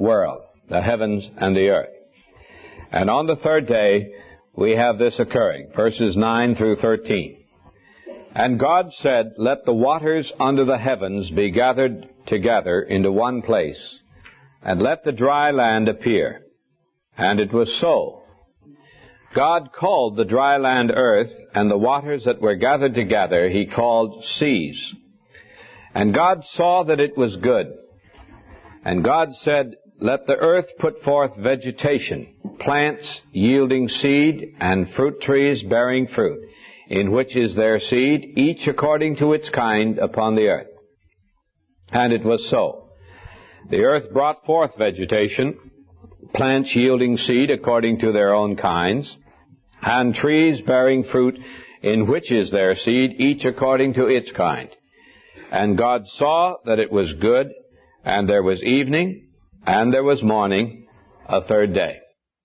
world, the heavens and the earth. And on the third day, we have this occurring, verses 9 through 13. And God said, let the waters under the heavens be gathered together into one place, and let the dry land appear. And it was so. God called the dry land earth, and the waters that were gathered together he called seas. And God saw that it was good. And God said, let the earth put forth vegetation, plants yielding seed, and fruit trees bearing fruit, in which is their seed, each according to its kind upon the earth. And it was so. The earth brought forth vegetation, plants yielding seed according to their own kinds, and trees bearing fruit, in which is their seed, each according to its kind. And God saw that it was good, and there was evening, and there was morning, a third day.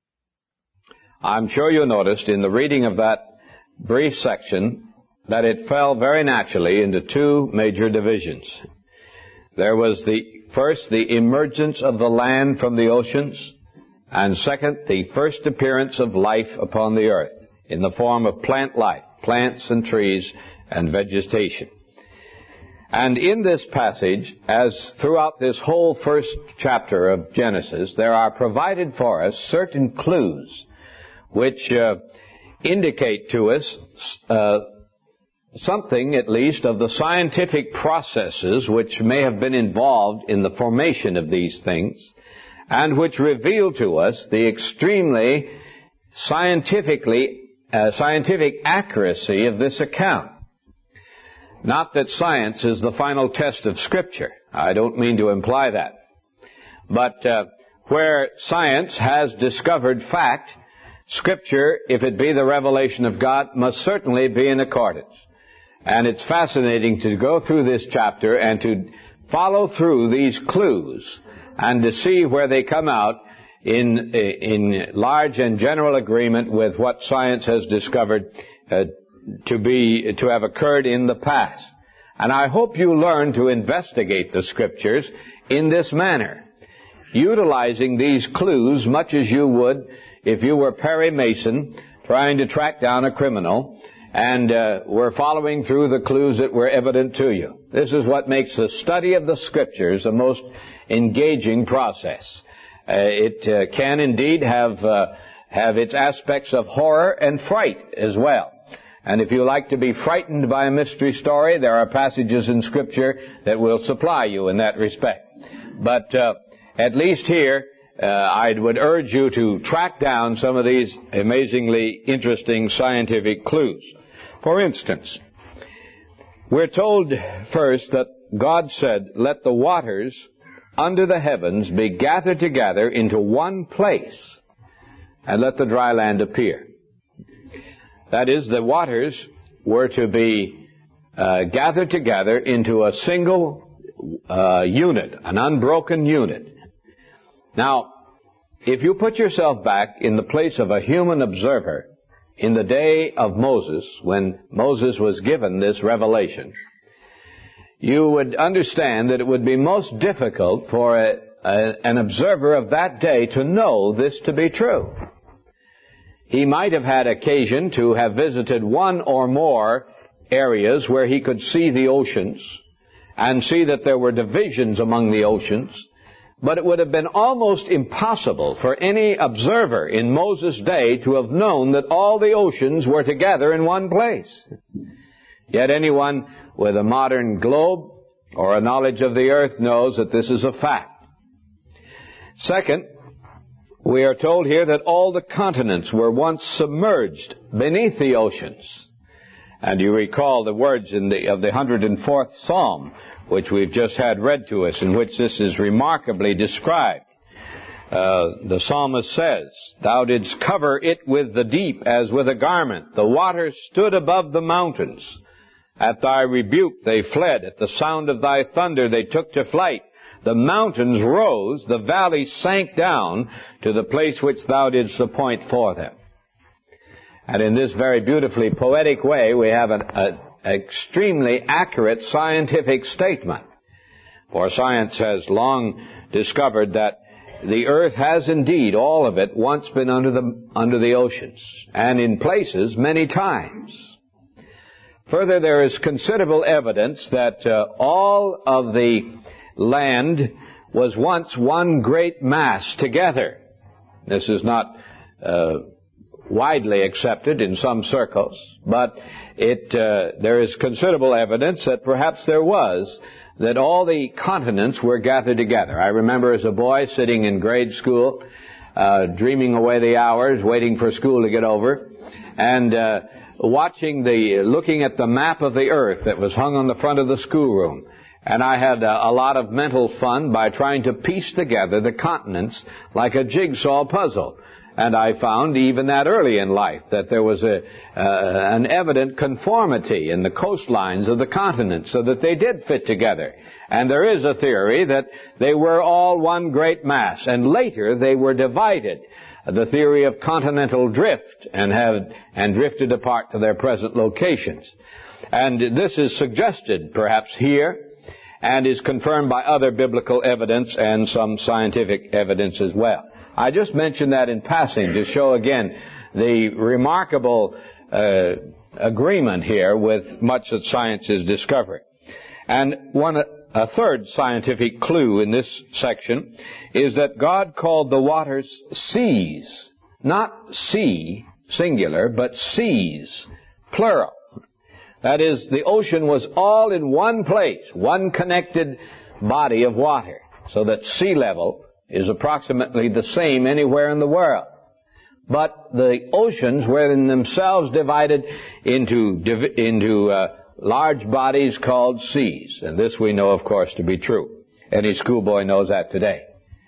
I'm sure you noticed in the reading of that brief section that it fell very naturally into two major divisions. There was first the emergence of the land from the oceans, and second, the first appearance of life upon the earth in the form of plant life, plants and trees and vegetation. And in this passage, as throughout this whole first chapter of Genesis, there are provided for us certain clues which indicate to us something, at least, of the scientific processes which may have been involved in the formation of these things, and which reveal to us the extremely scientific accuracy of this account. Not that science is the final test of Scripture. I don't mean to imply that. But where science has discovered fact, Scripture, if it be the revelation of God, must certainly be in accordance. And it's fascinating to go through this chapter and to follow through these clues and to see where they come out in large and general agreement with what science has discovered to have occurred in the past. And I hope you learn to investigate the Scriptures in this manner, utilizing these clues much as you would if you were Perry Mason trying to track down a criminal and were following through the clues that were evident to you. This is what makes the study of the Scriptures a most engaging process. It can indeed have its aspects of horror and fright as well. And if you like to be frightened by a mystery story, there are passages in Scripture that will supply you in that respect. But at least here, I would urge you to track down some of these amazingly interesting scientific clues. For instance, we're told first that God said, let the waters under the heavens be gathered together into one place, and let the dry land appear. That is, the waters were to be gathered together into a single unit, an unbroken unit. Now, if you put yourself back in the place of a human observer in the day of Moses, when Moses was given this revelation, you would understand that it would be most difficult for an observer of that day to know this to be true. He might have had occasion to have visited one or more areas where he could see the oceans and see that there were divisions among the oceans, but it would have been almost impossible for any observer in Moses' day to have known that all the oceans were together in one place. Yet anyone with a modern globe or a knowledge of the earth knows that this is a fact. Second, we are told here that all the continents were once submerged beneath the oceans. And you recall the words of the 104th Psalm, which we've just had read to us, in which this is remarkably described. The psalmist says, Thou didst cover it with the deep as with a garment. The waters stood above the mountains. At thy rebuke they fled. At the sound of thy thunder they took to flight. The mountains rose, the valleys sank down to the place which thou didst appoint for them. And in this very beautifully poetic way, we have an extremely accurate scientific statement. For science has long discovered that the earth has indeed, all of it, once been under the oceans, and in places many times. Further, there is considerable evidence that all of the land was once one great mass together. This is not widely accepted in some circles, but there is considerable evidence that perhaps there was, that all the continents were gathered together. I remember as a boy sitting in grade school, dreaming away the hours, waiting for school to get over, and looking at the map of the earth that was hung on the front of the schoolroom. And I had a lot of mental fun by trying to piece together the continents like a jigsaw puzzle. And I found, even that early in life, that there was an evident conformity in the coastlines of the continents, so that they did fit together. And there is a theory that they were all one great mass, and later they were divided. The theory of continental drift, and drifted apart to their present locations. And this is suggested, perhaps here, and is confirmed by other biblical evidence and some scientific evidence as well. I just mentioned that in passing to show again the remarkable agreement here with much that science is discovering. And a third scientific clue in this section is that God called the waters seas. Not sea, singular, but seas, plural. That is, the ocean was all in one place, one connected body of water, so that sea level is approximately the same anywhere in the world. But the oceans were in themselves divided into large bodies called seas. And this we know, of course, to be true. Any schoolboy knows that today.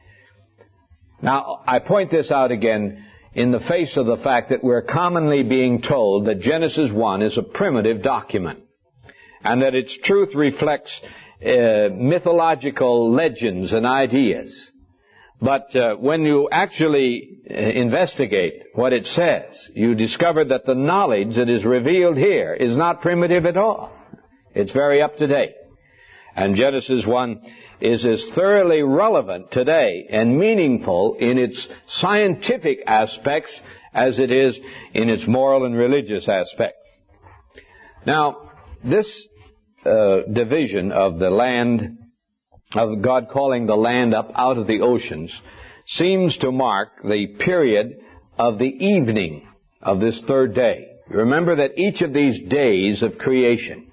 Now, I point this out again in the face of the fact that we're commonly being told that Genesis 1 is a primitive document, and that its truth reflects mythological legends and ideas. But when you actually investigate what it says, you discover that the knowledge that is revealed here is not primitive at all. It's very up to date. And Genesis 1 is as thoroughly relevant today and meaningful in its scientific aspects as it is in its moral and religious aspects. Now, this division of the land, of God calling the land up out of the oceans, seems to mark the period of the evening of this third day. Remember that each of these days of creation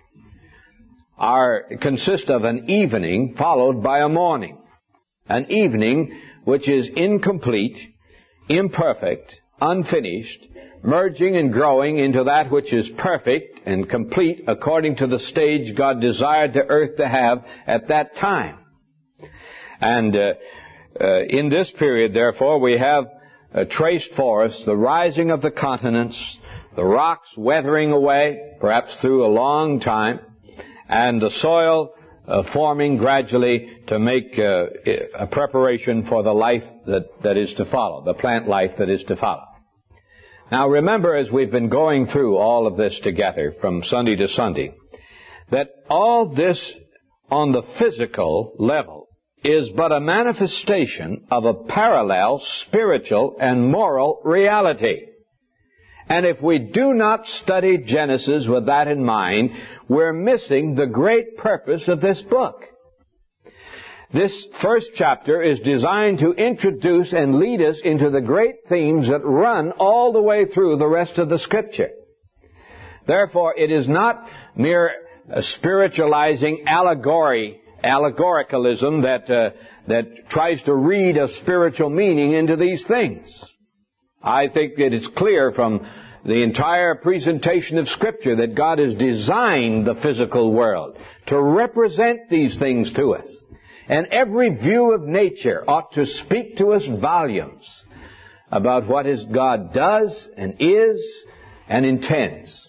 consist of an evening followed by a morning. An evening which is incomplete, imperfect, unfinished, merging and growing into that which is perfect and complete according to the stage God desired the earth to have at that time. And in this period, therefore, we have traced for us the rising of the continents, the rocks weathering away, perhaps through a long time, and the soil forming gradually to make a preparation for the life that is to follow, the plant life that is to follow. Now remember, as we've been going through all of this together from Sunday to Sunday, that all this on the physical level is but a manifestation of a parallel spiritual and moral reality. And if we do not study Genesis with that in mind, we're missing the great purpose of this book. This first chapter is designed to introduce and lead us into the great themes that run all the way through the rest of the Scripture. Therefore, it is not mere spiritualizing allegoricalism that tries to read a spiritual meaning into these things. I think that it's clear from the entire presentation of Scripture that God has designed the physical world to represent these things to us. And every view of nature ought to speak to us volumes about what God does and is and intends.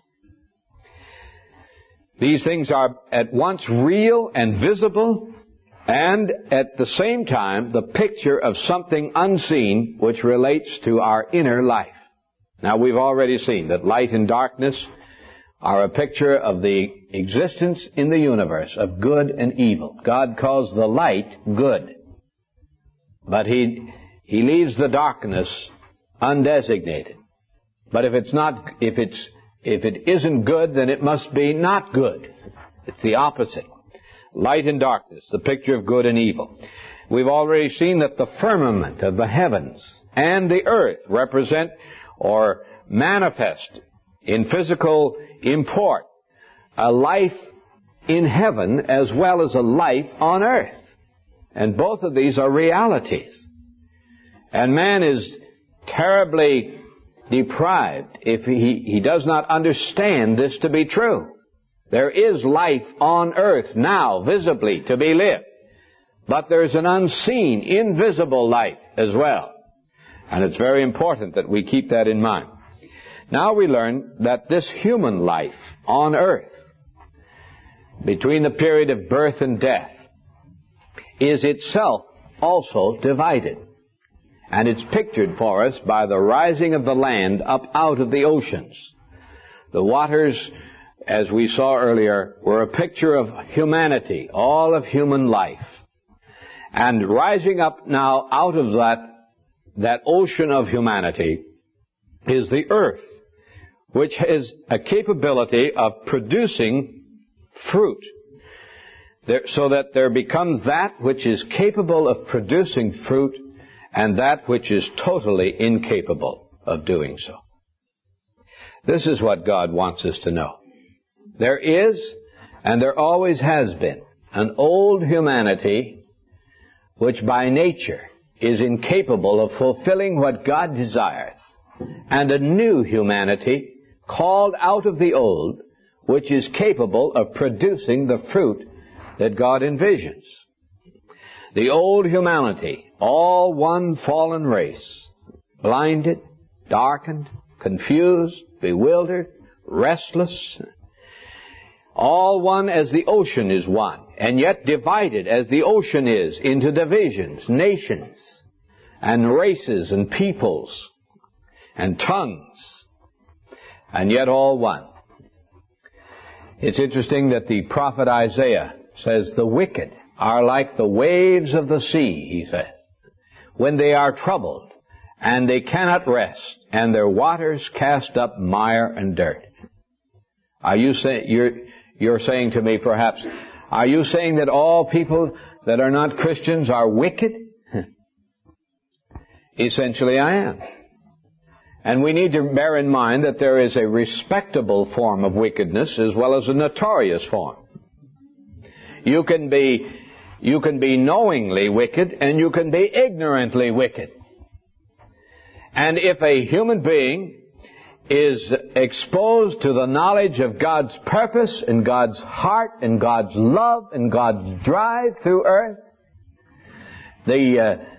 These things are at once real and visible, and at the same time the picture of something unseen which relates to our inner life. Now, we've already seen that light and darkness are a picture of the existence in the universe of good and evil. God calls the light good, but He He leaves the darkness undesignated. But if it isn't good, then it must be not good. It's the opposite. Light and darkness, the picture of good and evil. We've already seen that the firmament of the heavens and the earth represent or manifest in physical import a life in heaven as well as a life on earth. And both of these are realities. And man is terribly deprived if he does not understand this to be true. There is life on earth now, visibly, to be lived. But there's an unseen, invisible life as well. And it's very important that we keep that in mind. Now we learn that this human life on earth, between the period of birth and death, is itself also divided. And it's pictured for us by the rising of the land up out of the oceans. The waters, as we saw earlier, were a picture of humanity, all of human life. And rising up now out of that ocean of humanity is the earth, which has a capability of producing fruit. So that there becomes that which is capable of producing fruit and that which is totally incapable of doing so. This is what God wants us to know. There is, and there always has been, an old humanity which by nature is incapable of fulfilling what God desires, and a new humanity called out of the old, which is capable of producing the fruit that God envisions. The old humanity, all one fallen race, blinded, darkened, confused, bewildered, restless, all one as the ocean is one, and yet divided as the ocean is into divisions, nations, and races, and peoples, and tongues, and yet all one. It's interesting that the prophet Isaiah says, the wicked are like the waves of the sea, he says, when they are troubled, and they cannot rest, and their waters cast up mire and dirt. Are you saying, you're saying to me perhaps, are you saying that all people that are not Christians are wicked? Essentially I am. And we need to bear in mind that there is a respectable form of wickedness as well as a notorious form. You can be knowingly wicked and you can be ignorantly wicked. And if a human being is exposed to the knowledge of God's purpose and God's heart and God's love and God's drive through earth, the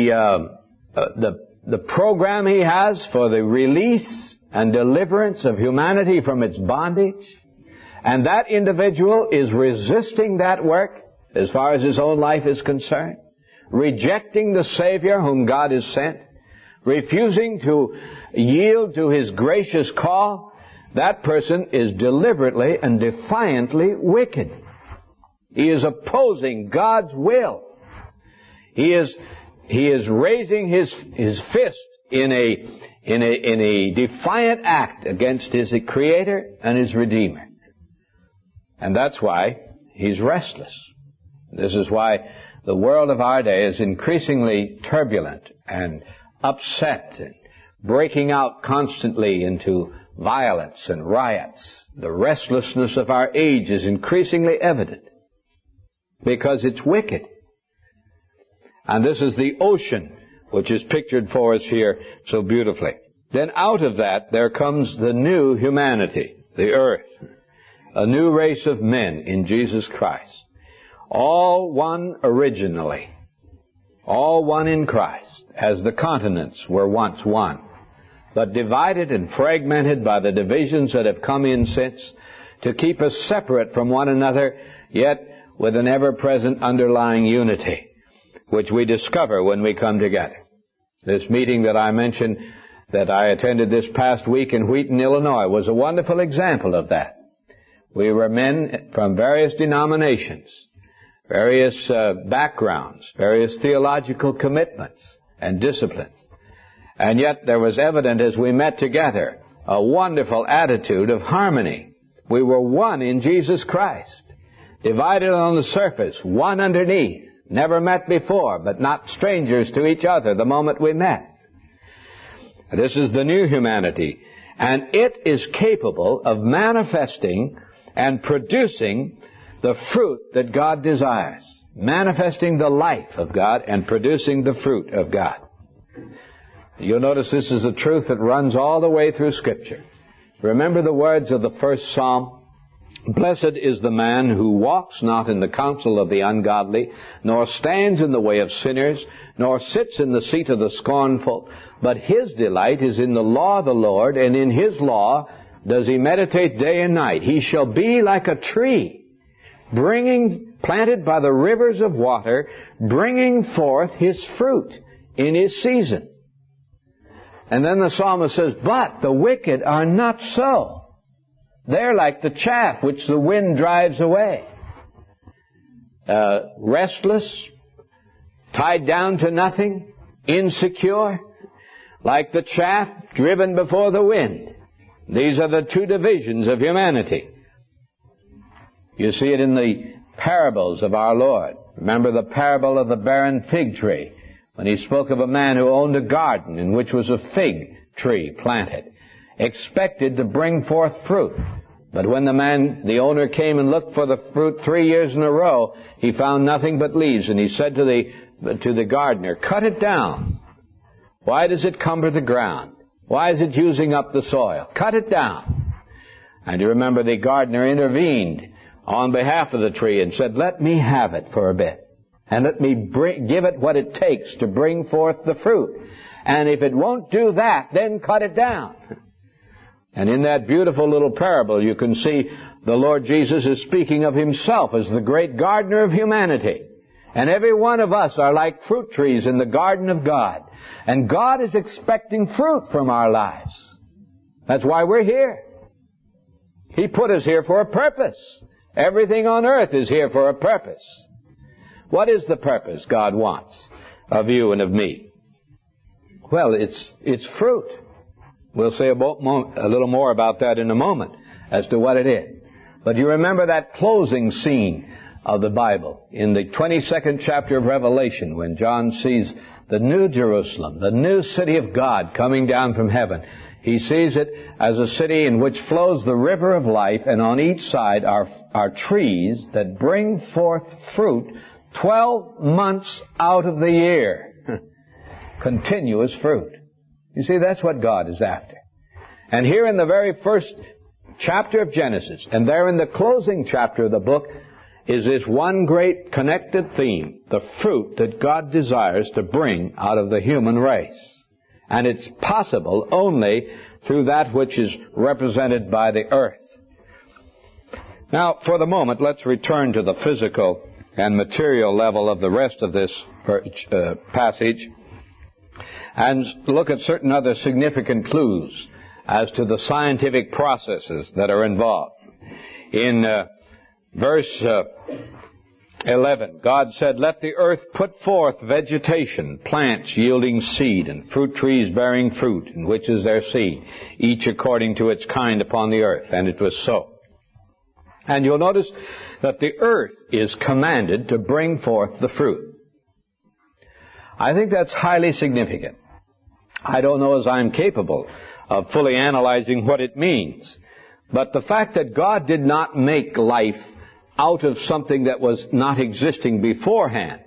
program He has for the release and deliverance of humanity from its bondage, and that individual is resisting that work as far as his own life is concerned, rejecting the Savior whom God has sent, refusing to yield to His gracious call, that person is deliberately and defiantly wicked. He is opposing God's will. He is raising his fist in a defiant act against his Creator and His Redeemer. And that's why he's restless. This is why the world of our day is increasingly turbulent and upset and breaking out constantly into violence and riots. The restlessness of our age is increasingly evident because it's wicked. And this is the ocean which is pictured for us here so beautifully. Then out of that there comes the new humanity, the earth, a new race of men in Jesus Christ. All one originally, all one in Christ, as the continents were once one, but divided and fragmented by the divisions that have come in since to keep us separate from one another, yet with an ever-present underlying unity, which we discover when we come together. This meeting that I mentioned that I attended this past week in Wheaton, Illinois, was a wonderful example of that. We were men from various denominations, various backgrounds, various theological commitments, and disciplines. And yet there was evident as we met together a wonderful attitude of harmony. We were one in Jesus Christ, divided on the surface, one underneath, never met before, but not strangers to each other the moment we met. This is the new humanity, and it is capable of manifesting and producing the fruit that God desires, manifesting the life of God and producing the fruit of God. You'll notice this is a truth that runs all the way through Scripture. Remember the words of the first Psalm? Blessed is the man who walks not in the counsel of the ungodly, nor stands in the way of sinners, nor sits in the seat of the scornful, but his delight is in the law of the Lord, and in his law does he meditate day and night. He shall be like a tree, planted by the rivers of water, bringing forth his fruit in his season. And then the psalmist says, but the wicked are not so. They're like the chaff which the wind drives away. Restless, tied down to nothing, insecure, like the chaff driven before the wind. These are the two divisions of humanity. You see it in the parables of our Lord. Remember the parable of the barren fig tree, when he spoke of a man who owned a garden in which was a fig tree planted, expected to bring forth fruit. But when the owner came and looked for the fruit 3 years in a row, he found nothing but leaves, and he said to the gardener, cut it down. Why does it cumber the ground? Why is it using up the soil? Cut it down. And you remember the gardener intervened on behalf of the tree and said, let me have it for a bit, and let me give it what it takes to bring forth the fruit. And if it won't do that, then cut it down. And in that beautiful little parable, you can see the Lord Jesus is speaking of himself as the great gardener of humanity. And every one of us are like fruit trees in the garden of God. And God is expecting fruit from our lives. That's why we're here. He put us here for a purpose. Everything on earth is here for a purpose. What is the purpose God wants of you and of me? Well, it's fruit. We'll say a little more about that in a moment as to what it is. But you remember that closing scene of the Bible in the 22nd chapter of Revelation, when John sees the new Jerusalem, the new city of God coming down from heaven. He sees it as a city in which flows the river of life, and on each side are trees that bring forth fruit 12 months out of the year. Continuous fruit. You see, that's what God is after. And here in the very first chapter of Genesis, and there in the closing chapter of the book, is this one great connected theme, the fruit that God desires to bring out of the human race. And it's possible only through that which is represented by the earth. Now, for the moment, let's return to the physical and material level of the rest of this passage and look at certain other significant clues as to the scientific processes that are involved. In verse 11, God said, let the earth put forth vegetation, plants yielding seed, and fruit trees bearing fruit, in which is their seed, each according to its kind upon the earth. And it was so. And you'll notice that the earth is commanded to bring forth the fruit. I think that's highly significant. I don't know as I'm capable of fully analyzing what it means. But the fact that God did not make life out of something that was not existing beforehand,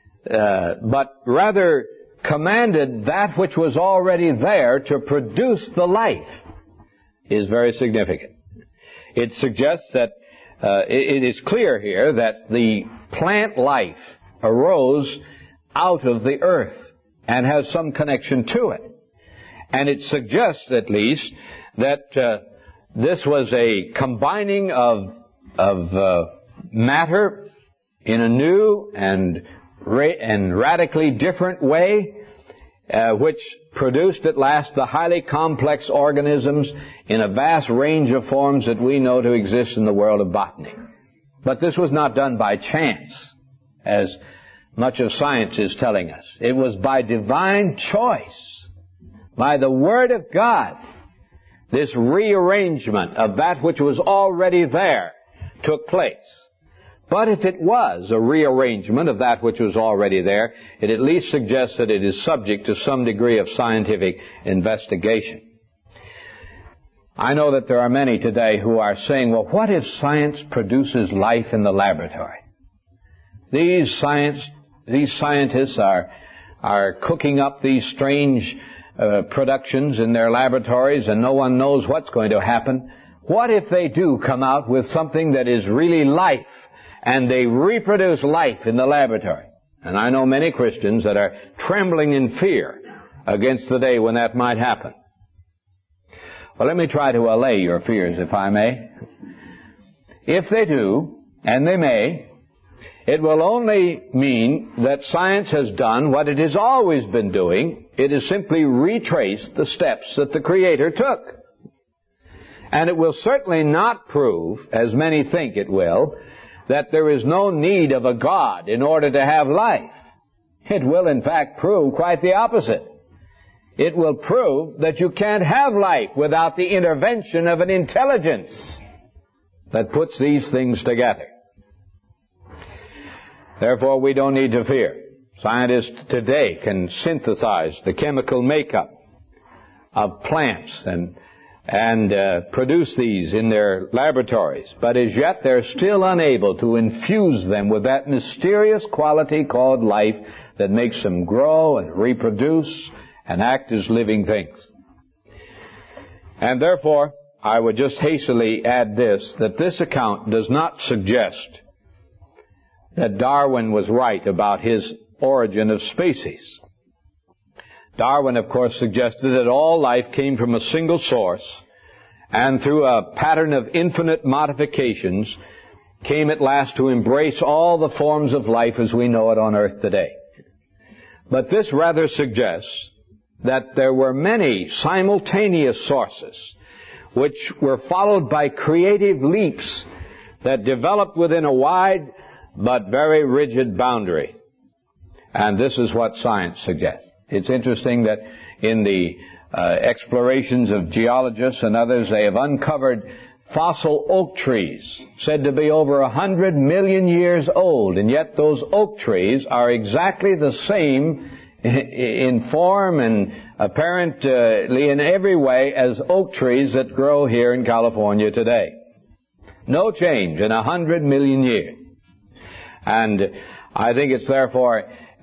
but rather commanded that which was already there to produce the life, is very significant. It suggests that it is clear here that the plant life arose out of the earth and has some connection to it. And it suggests, at least, that this was a combining of matter in a new and radically different way, which produced at last the highly complex organisms in a vast range of forms that we know to exist in the world of botany. But this was not done by chance, as much of science is telling us. It was by divine choice, by the Word of God, this rearrangement of that which was already there took place. But if it was a rearrangement of that which was already there, it at least suggests that it is subject to some degree of scientific investigation. I know that there are many today who are saying, well, what if science produces life in the laboratory? These scientists are cooking up these strange productions in their laboratories, and no one knows what's going to happen. What if they do come out with something that is really life, and they reproduce life in the laboratory? And I know many Christians that are trembling in fear against the day when that might happen. Well, let me try to allay your fears, if I may. If they do, and they may, it will only mean that science has done what it has always been doing. It has simply retraced the steps that the Creator took. And it will certainly not prove, as many think it will, that there is no need of a God in order to have life. It will, in fact, prove quite the opposite. It will prove that you can't have life without the intervention of an intelligence that puts these things together. Therefore, we don't need to fear. Scientists today can synthesize the chemical makeup of plants and produce these in their laboratories. But as yet, they're still unable to infuse them with that mysterious quality called life that makes them grow and reproduce and act as living things. And therefore, I would just hastily add this, that this account does not suggest that Darwin was right about his origin of species. Darwin, of course, suggested that all life came from a single source, and through a pattern of infinite modifications came at last to embrace all the forms of life as we know it on earth today. But this rather suggests that there were many simultaneous sources which were followed by creative leaps that developed within a wide but very rigid boundary. And this is what science suggests. It's interesting that in the explorations of geologists and others, they have uncovered fossil oak trees said to be over 100 million years old, and yet those oak trees are exactly the same in form and apparently in every way as oak trees that grow here in California today. No change in 100 million years. And I think it's therefore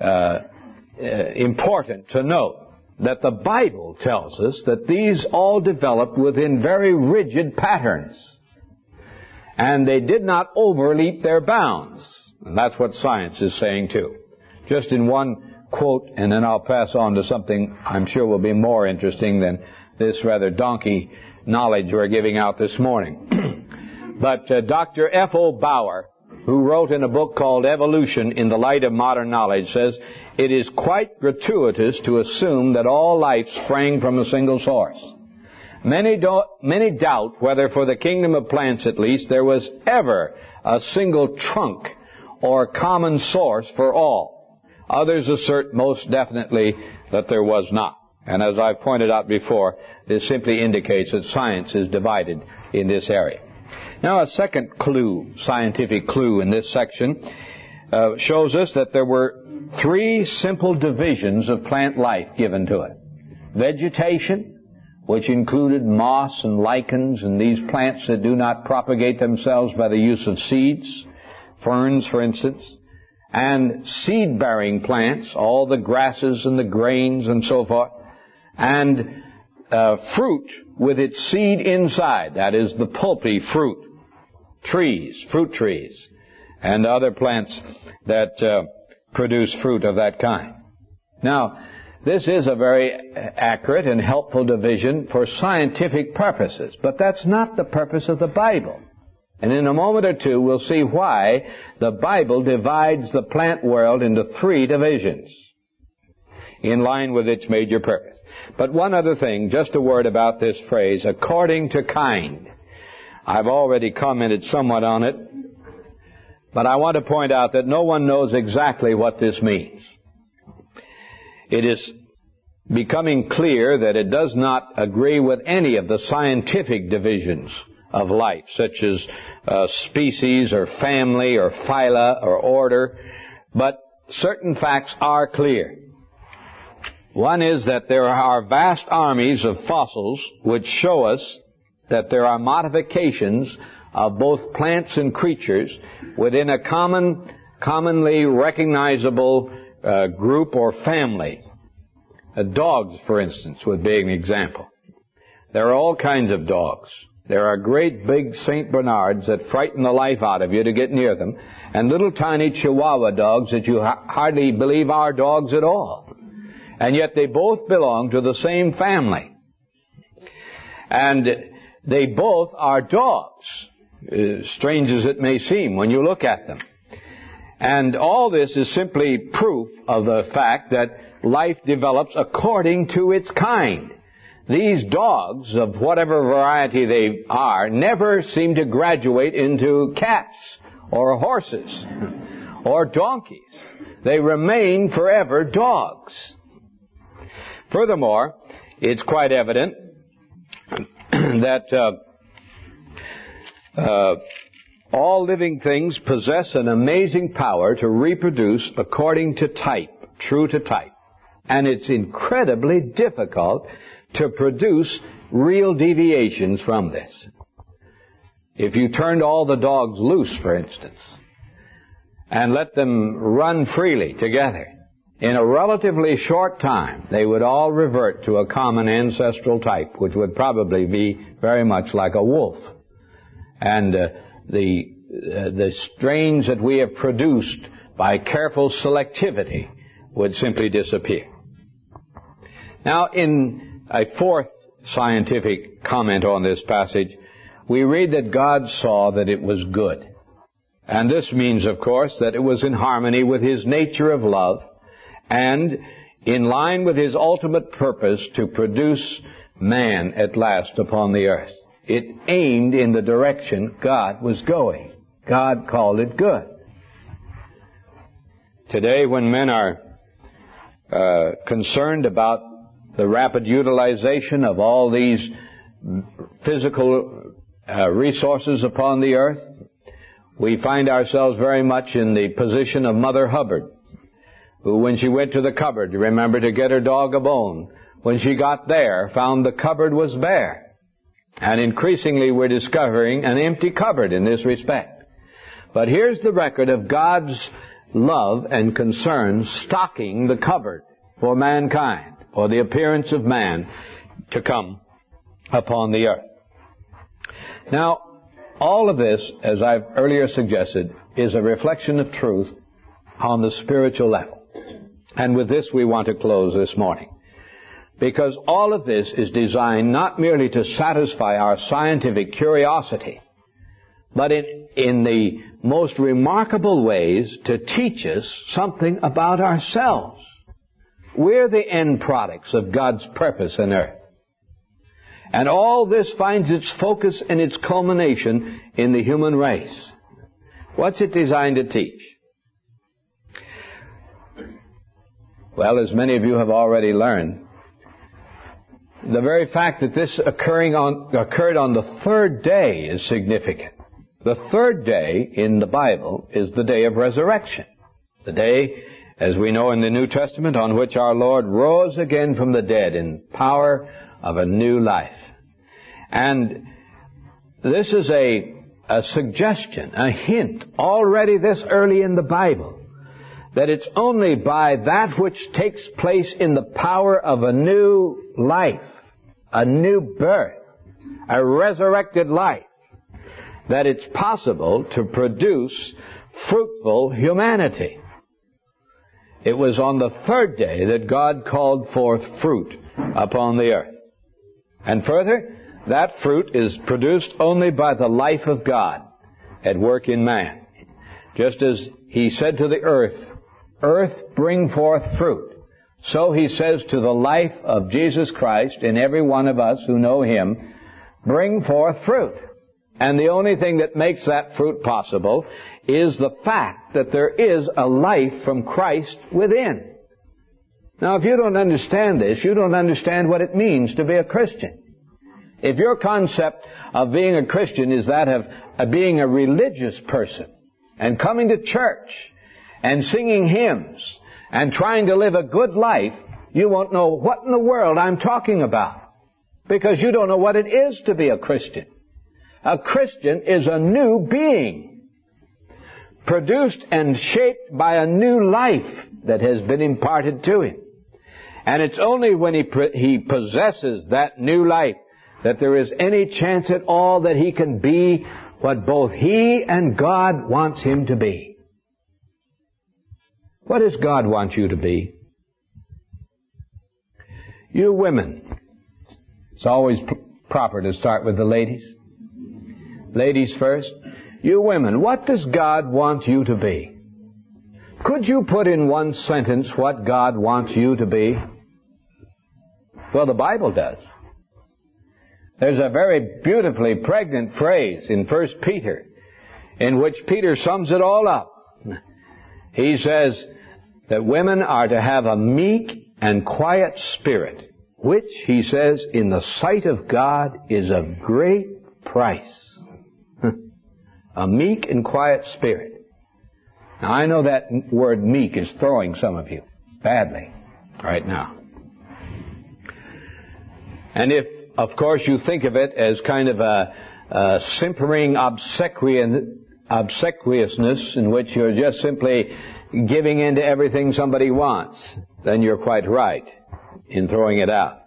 important to note that the Bible tells us that these all developed within very rigid patterns. And they did not overleap their bounds. And that's what science is saying too. Just in one quote, and then I'll pass on to something I'm sure will be more interesting than this rather donkey knowledge we're giving out this morning. But Dr. F.O. Bauer, who wrote in a book called Evolution in the Light of Modern Knowledge, says, it is quite gratuitous to assume that all life sprang from a single source. Many doubt whether, for the kingdom of plants at least, there was ever a single trunk or common source for all. Others assert most definitely that there was not. And as I've pointed out before, this simply indicates that science is divided in this area. Now, a second clue, scientific clue in this section, shows us that there were three simple divisions of plant life given to it. Vegetation, which included moss and lichens and these plants that do not propagate themselves by the use of seeds, ferns, for instance, and seed-bearing plants, all the grasses and the grains and so forth, and fruit with its seed inside, that is the pulpy fruit, fruit trees, and other plants that produce fruit of that kind. Now, this is a very accurate and helpful division for scientific purposes, but that's not the purpose of the Bible. And in a moment or two, we'll see why the Bible divides the plant world into three divisions in line with its major purpose. But one other thing, just a word about this phrase, according to kind. I've already commented somewhat on it, But I want to point out that no one knows exactly what this means. It is becoming clear that it does not agree with any of the scientific divisions of life, such as species or family or phyla or order, but certain facts are clear. One is that there are vast armies of fossils which show us that there are modifications of both plants and creatures within a commonly recognizable group or family. Dogs, for instance, would be an example. There are all kinds of dogs. There are great big St. Bernards that frighten the life out of you to get near them, and little tiny Chihuahua dogs that you hardly believe are dogs at all. And yet they both belong to the same family. And they both are dogs, strange as it may seem when you look at them. And all this is simply proof of the fact that life develops according to its kind. These dogs, of whatever variety they are, never seem to graduate into cats or horses or donkeys. They remain forever dogs. Furthermore, it's quite evident that all living things possess an amazing power to reproduce according to type, true to type. And it's incredibly difficult to produce real deviations from this. If you turned all the dogs loose, for instance, and let them run freely together, in a relatively short time, they would all revert to a common ancestral type, which would probably be very much like a wolf. And the strains that we have produced by careful selectivity would simply disappear. Now, in a fourth scientific comment on this passage, we read that God saw that it was good. And this means, of course, that it was in harmony with His nature of love and in line with His ultimate purpose to produce man at last upon the earth. It aimed in the direction God was going. God called it good. Today, when men are concerned about the rapid utilization of all these physical resources upon the earth, we find ourselves very much in the position of Mother Hubbard, who, when she went to the cupboard, remembered to get her dog a bone. When she got there, found the cupboard was bare. And increasingly we're discovering an empty cupboard in this respect. But here's the record of God's love and concern stocking the cupboard for mankind, for the appearance of man to come upon the earth. Now, all of this, as I've earlier suggested, is a reflection of truth on the spiritual level. And with this we want to close this morning. Because all of this is designed not merely to satisfy our scientific curiosity, but in the most remarkable ways to teach us something about ourselves. We're the end products of God's purpose on earth. And all this finds its focus and its culmination in the human race. What's it designed to teach? Well, as many of you have already learned, the very fact that this occurred on the third day is significant. The third day in the Bible is the day of resurrection. The day, as we know in the New Testament, on which our Lord rose again from the dead in power of a new life. And this is a suggestion, a hint, already this early in the Bible, that it's only by that which takes place in the power of a new life, a new birth, a resurrected life, that it's possible to produce fruitful humanity. It was on the third day that God called forth fruit upon the earth. And further, that fruit is produced only by the life of God at work in man. Just as He said to the earth, "Earth, bring forth fruit," so He says to the life of Jesus Christ in every one of us who know Him, "Bring forth fruit." And the only thing that makes that fruit possible is the fact that there is a life from Christ within. Now, if you don't understand this, you don't understand what it means to be a Christian. If your concept of being a Christian is that of being a religious person and coming to church and singing hymns and trying to live a good life, you won't know what in the world I'm talking about, because you don't know what it is to be a Christian. A Christian is a new being, produced and shaped by a new life that has been imparted to him. And it's only when he possesses that new life that there is any chance at all that he can be what both he and God wants him to be. What does God want you to be? You women, it's always proper to start with the ladies. Ladies first. You women, what does God want you to be? Could you put in one sentence what God wants you to be? Well, the Bible does. There's a very beautifully pregnant phrase in 1 Peter in which Peter sums it all up. He says that women are to have a meek and quiet spirit, which, he says, in the sight of God is of great price. A meek and quiet spirit. Now, I know that word meek is throwing some of you badly right now. And if, of course, you think of it as kind of a simpering obsequiousness in which you're just simply giving in to everything somebody wants, then you're quite right in throwing it out.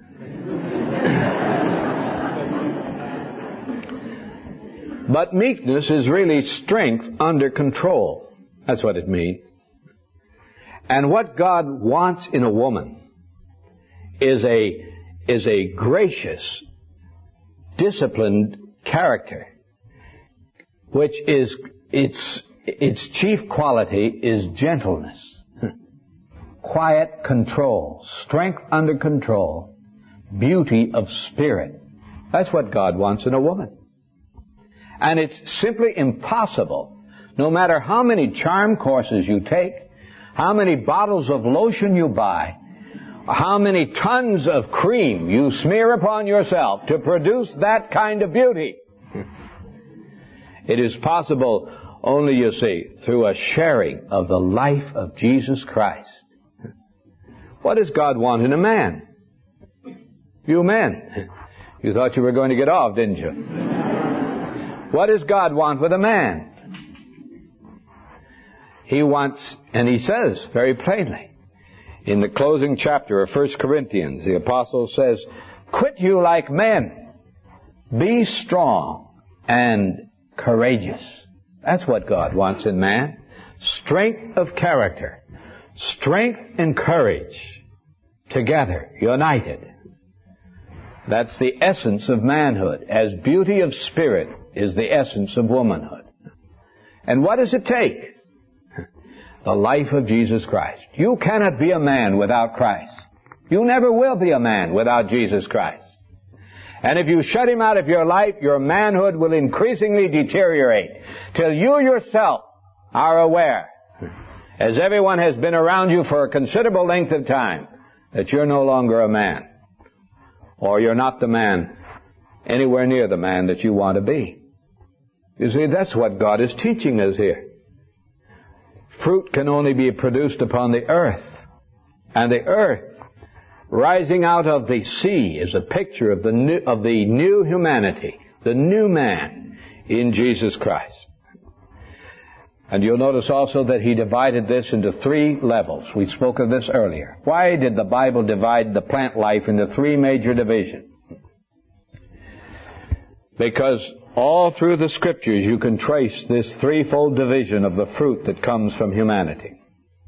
But meekness is really strength under control. That's what it means. And what God wants in a woman is a gracious, disciplined character, which is its chief quality is gentleness, quiet control, strength under control, beauty of spirit. That's what God wants in a woman. And it's simply impossible, no matter how many charm courses you take, how many bottles of lotion you buy, how many tons of cream you smear upon yourself to produce that kind of beauty. It is possible only, you see, through a sharing of the life of Jesus Christ. What does God want in a man? You men. You thought you were going to get off, didn't you? What does God want with a man? He wants, and he says very plainly, in the closing chapter of 1 Corinthians, the apostle says, "Quit you like men. Be strong and courageous." That's what God wants in man. Strength of character. Strength and courage. Together, united. That's the essence of manhood, as beauty of spirit is the essence of womanhood. And what does it take? The life of Jesus Christ. You cannot be a man without Christ. You never will be a man without Jesus Christ. And if you shut him out of your life, your manhood will increasingly deteriorate till you yourself are aware, as everyone has been around you for a considerable length of time, that you're no longer a man. Or you're not the man, anywhere near the man that you want to be. You see, that's what God is teaching us here. Fruit can only be produced upon the earth. And the earth, rising out of the sea, is a picture of the new humanity, the new man in Jesus Christ. And you'll notice also that he divided this into 3 levels. We spoke of this earlier. Why did the Bible divide the plant life into 3 major divisions? Because all through the Scriptures you can trace this threefold division of the fruit that comes from humanity.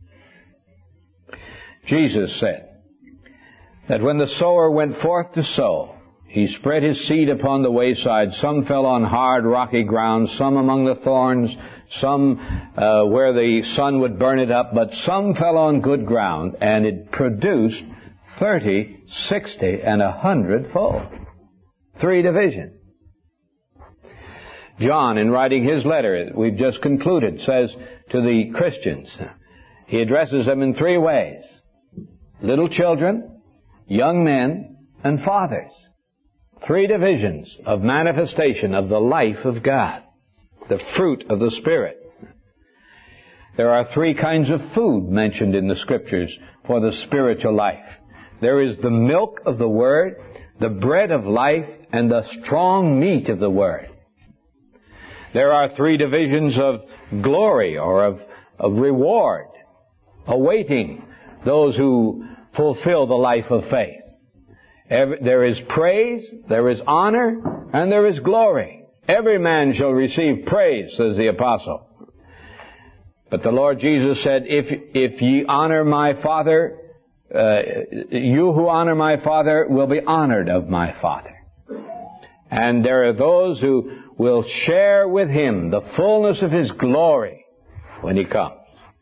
Jesus said that when the sower went forth to sow, he spread his seed upon the wayside. Some fell on hard, rocky ground, some among the thorns, some where the sun would burn it up, but some fell on good ground, and it produced 30, 60, and 100-fold. 3 divisions. John, in writing his letter, we've just concluded, says to the Christians, he addresses them in three ways: little children, young men, and fathers. Three divisions of manifestation of the life of God, the fruit of the Spirit. There are three kinds of food mentioned in the Scriptures for the spiritual life. There is the milk of the Word, the bread of life, and the strong meat of the Word. There are three divisions of glory or of reward awaiting those who fulfill the life of faith. There is praise, there is honor, and there is glory. Every man shall receive praise, says the apostle. But the Lord Jesus said, if ye honor my Father, you who honor my Father will be honored of my Father. And there are those who will share with Him the fullness of His glory when He comes.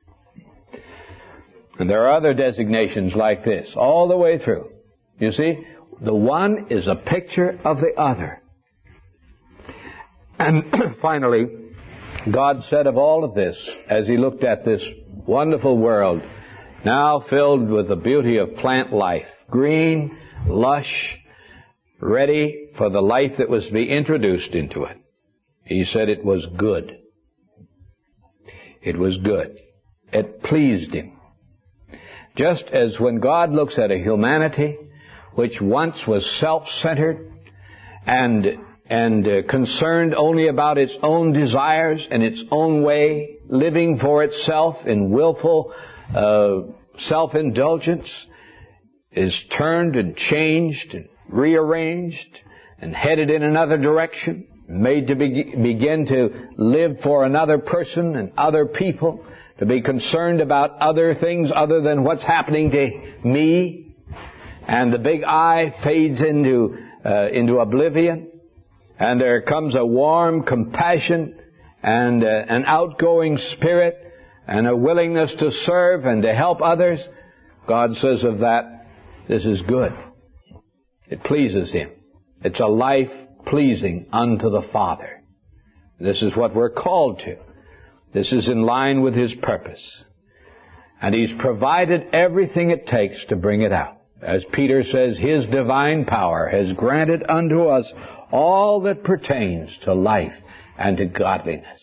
And there are other designations like this all the way through. You see, the one is a picture of the other. And finally, God said of all of this, as He looked at this wonderful world, now filled with the beauty of plant life, green, lush, ready for the life that was to be introduced into it, He said it was good. It was good. It pleased Him. Just as when God looks at a humanity which once was self-centered and concerned only about its own desires and its own way, living for itself in willful self-indulgence, is turned and changed and rearranged and headed in another direction, made to begin to live for another person and other people, to be concerned about other things other than what's happening to me, and the big I fades into oblivion, and there comes a warm compassion and an outgoing spirit and a willingness to serve and to help others. God says of that, this is good. It pleases Him. It's a life pleasing unto the Father. This is what we're called to. This is in line with His purpose. And He's provided everything it takes to bring it out. As Peter says, His divine power has granted unto us all that pertains to life and to godliness.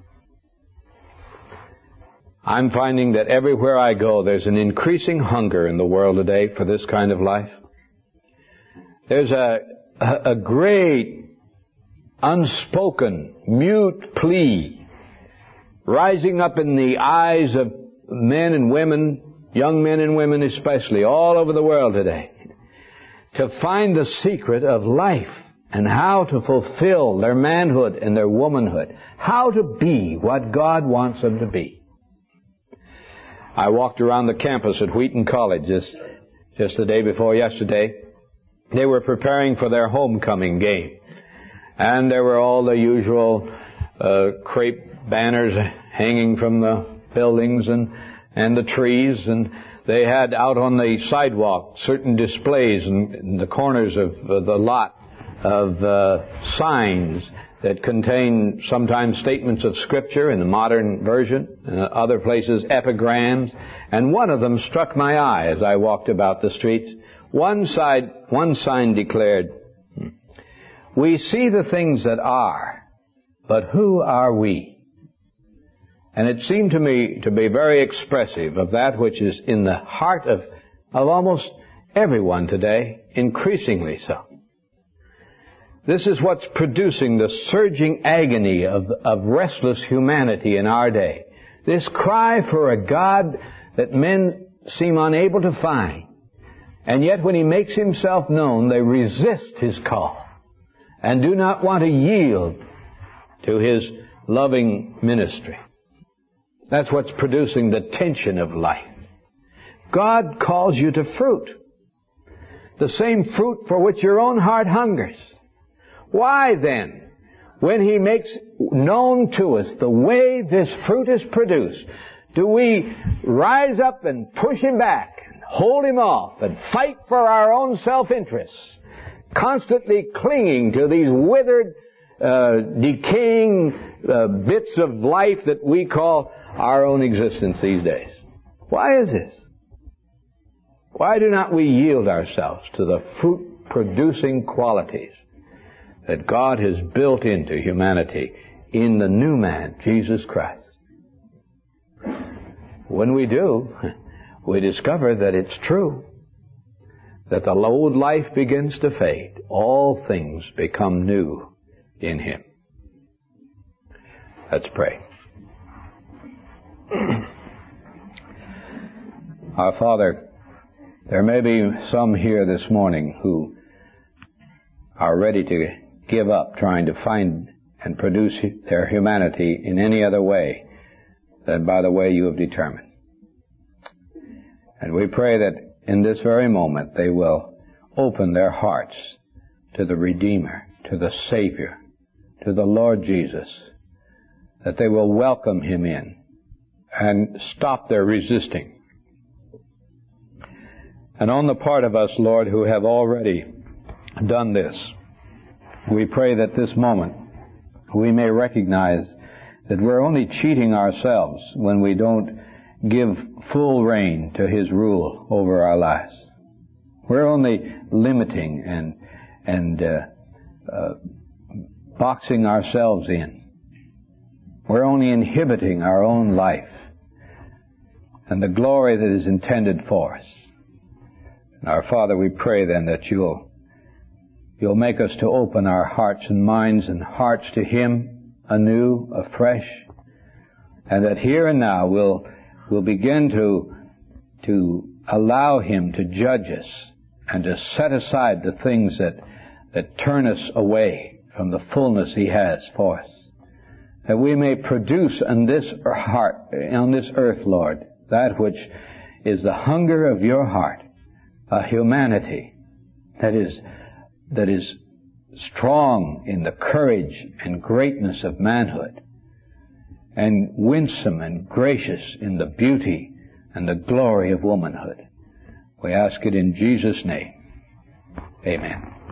I'm finding that everywhere I go, there's an increasing hunger in the world today for this kind of life. There's a great, unspoken, mute plea rising up in the eyes of men and women, young men and women especially, all over the world today, to find the secret of life and how to fulfill their manhood and their womanhood, how to be what God wants them to be. I walked around the campus at Wheaton College just the day before yesterday. They were preparing for their homecoming game. And there were all the usual crepe banners hanging from the buildings and the trees. And they had out on the sidewalk certain displays in the corners of the lot of signs that contain sometimes statements of Scripture in the modern version, other places epigrams, and one of them struck my eye as I walked about the streets. One sign declared, "We see the things that are, but who are we?" And it seemed to me to be very expressive of that which is in the heart of almost everyone today, increasingly so. This is what's producing the surging agony of restless humanity in our day. This cry for a God that men seem unable to find. And yet when He makes Himself known, they resist His call and do not want to yield to His loving ministry. That's what's producing the tension of life. God calls you to fruit. The same fruit for which your own heart hungers. Why then, when He makes known to us the way this fruit is produced, do we rise up and push Him back, and hold Him off, and fight for our own self-interests, constantly clinging to these withered decaying bits of life that we call our own existence these days? Why is this? Why do not we yield ourselves to the fruit-producing qualities that God has built into humanity in the new man, Jesus Christ? When we do, we discover that it's true, that the old life begins to fade. All things become new in Him. Let's pray. Our Father, there may be some here this morning who are ready to give up trying to find and produce their humanity in any other way than by the way you have determined. And we pray that in this very moment they will open their hearts to the Redeemer, to the Savior, to the Lord Jesus, that they will welcome Him in and stop their resisting. And on the part of us, Lord, who have already done this, we pray that this moment we may recognize that we're only cheating ourselves when we don't give full rein to His rule over our lives. We're only limiting and boxing ourselves in. We're only inhibiting our own life and the glory that is intended for us. And our Father, we pray then that You'll make us to open our hearts and minds and hearts to Him anew, afresh, and that here and now we'll begin to allow Him to judge us and to set aside the things that turn us away from the fullness He has for us. That we may produce on this earth, Lord, that which is the hunger of Your heart, a humanity that is strong in the courage and greatness of manhood, and winsome and gracious in the beauty and the glory of womanhood. We ask it in Jesus' name. Amen.